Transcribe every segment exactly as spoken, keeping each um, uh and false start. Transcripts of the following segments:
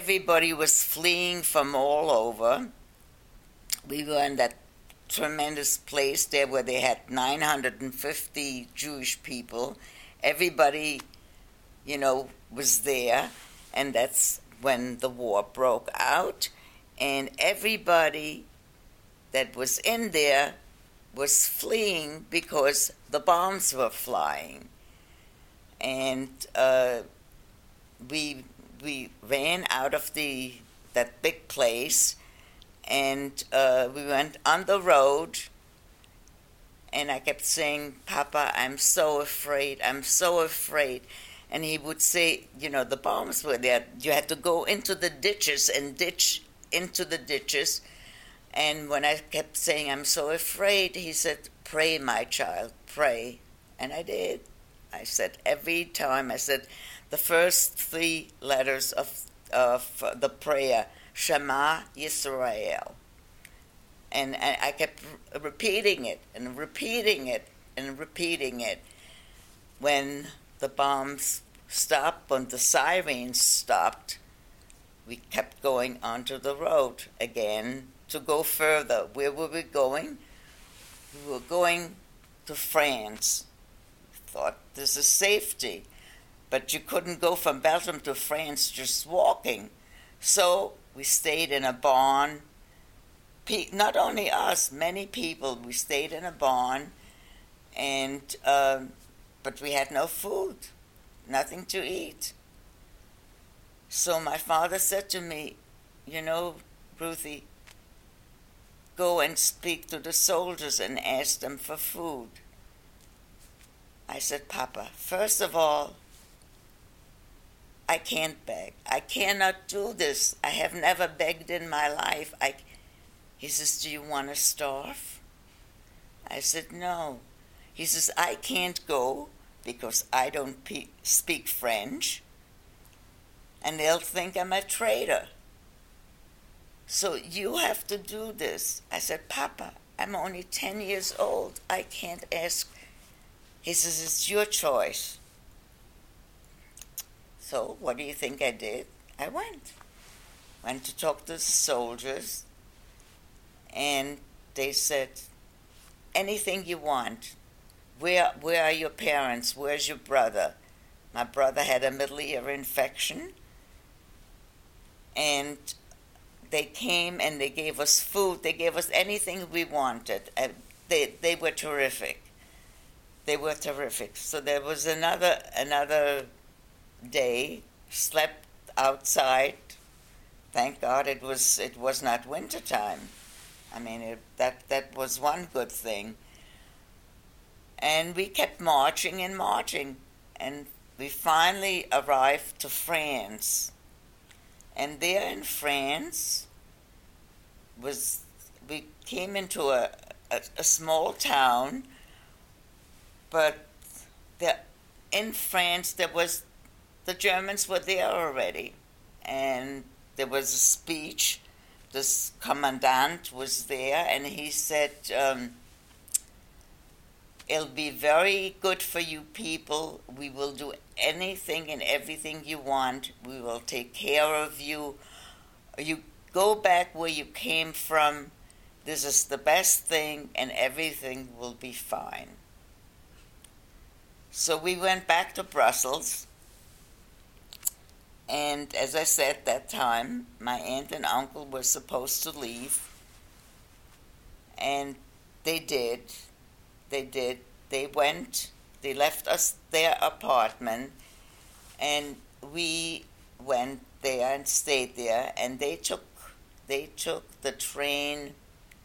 everybody was fleeing from all over. We were in that tremendous place there where they had nine hundred fifty Jewish people. Everybody, you know, was there, and that's when the war broke out, and everybody that was in there was fleeing because the bombs were flying. And uh, we we ran out of the that big place, and uh, we went on the road, and I kept saying, "Papa, I'm so afraid, I'm so afraid." And he would say, you know, the bombs were there. You had to go into the ditches and ditch into the ditches. And when I kept saying, "I'm so afraid," he said, "Pray, my child, pray." And I did. I said every time, I said the first three letters of, of the prayer, Shema Yisrael. And, and I kept repeating it and repeating it and repeating it. When the bombs stopped, when the sirens stopped, we kept going onto the road again to go further. Where were we going? We were going to France. We thought this is safety, but you couldn't go from Belgium to France just walking. So we stayed in a barn. Not only us, many people. We stayed in a barn, and um, but we had no food, nothing to eat. So my father said to me, "You know, Ruthie, go and speak to the soldiers and ask them for food." I said, "Papa, first of all, I can't beg. I cannot do this. I have never begged in my life." I, he says, "Do you want to starve?" I said, "No." He says, "I can't go because I don't pe- speak French, and they'll think I'm a traitor. So you have to do this." I said, "Papa, I'm only ten years old. I can't ask." He says, "It's your choice." So what do you think I did? I went. Went to talk to the soldiers, and they said, "Anything you want. Where, where are your parents? Where's your brother?" My brother had a middle ear infection, and they came and they gave us food. They gave us anything we wanted. And they they were terrific. They were terrific. So there was another another day. Slept outside. Thank God it was it was not winter time. I mean it, that that was one good thing. And we kept marching and marching, and we finally arrived to France. And there in France was we came into a, a, a small town, but the, in France there was the Germans were there already, and there was a speech. This commandant was there, and he said, um, "It'll be very good for you people. We will do anything and everything you want. We will take care of you. You go back where you came from. This is the best thing, and everything will be fine." So we went back to Brussels, and as I said that time, my aunt and uncle were supposed to leave, and they did. They did. They went, they left us their apartment, and we went there and stayed there, and they took they took the train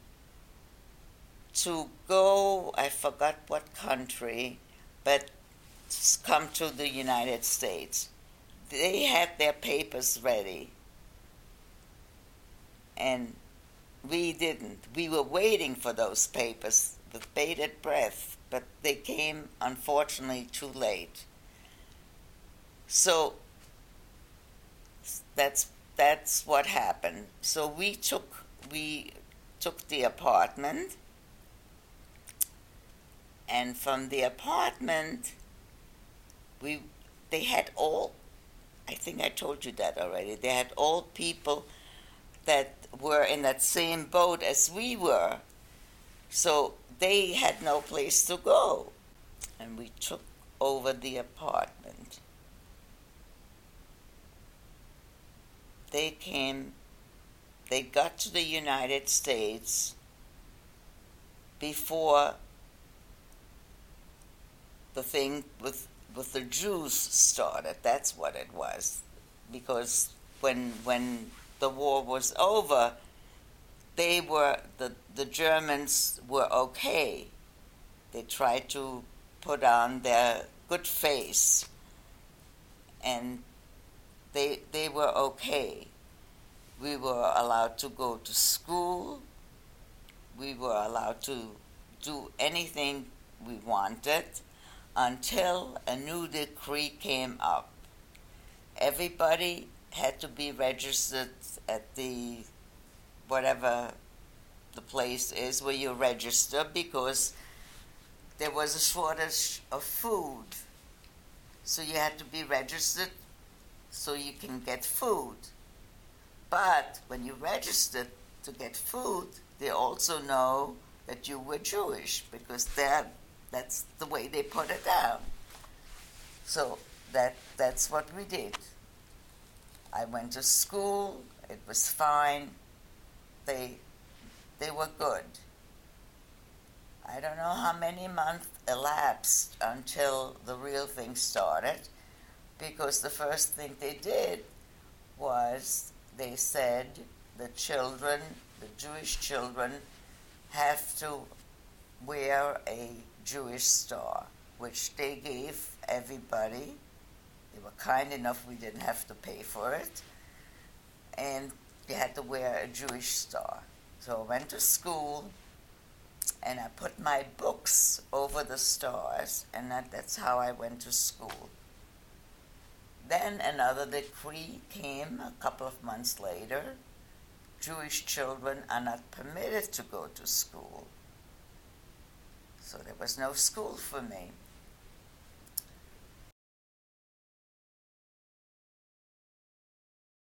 to go, I forgot what country, but come to the United States. They had their papers ready, and we didn't. We were waiting for those papers with bated breath, but they came, unfortunately, too late. So that's that's what happened. So we took we took the apartment, and from the apartment, we they had all I think I told you that already. They had old people that were in that same boat as we were. So they had no place to go. And we took over the apartment. They came, they got to the United States before the thing with with the Jews started. That's what it was. Because when when the war was over, they were the the Germans were okay. They tried to put on their good face, and they they were okay. We were allowed to go to school. We were allowed to do anything we wanted until a new decree came up. Everybody had to be registered at the whatever the place is where you register, because there was a shortage of food. So you had to be registered so you can get food. But when you registered to get food, they also know that you were Jewish, because that that's the way they put it down. So that that's what we did. I went to school. It was fine. They they were good. I don't know how many months elapsed until the real thing started, because the first thing they did was they said the children, the Jewish children, have to wear a Jewish star, which they gave everybody. They were kind enough we didn't have to pay for it. And you had to wear a Jewish star. So I went to school, and I put my books over the stars, and that, that's how I went to school. Then another decree came a couple of months later. Jewish children are not permitted to go to school. So there was no school for me.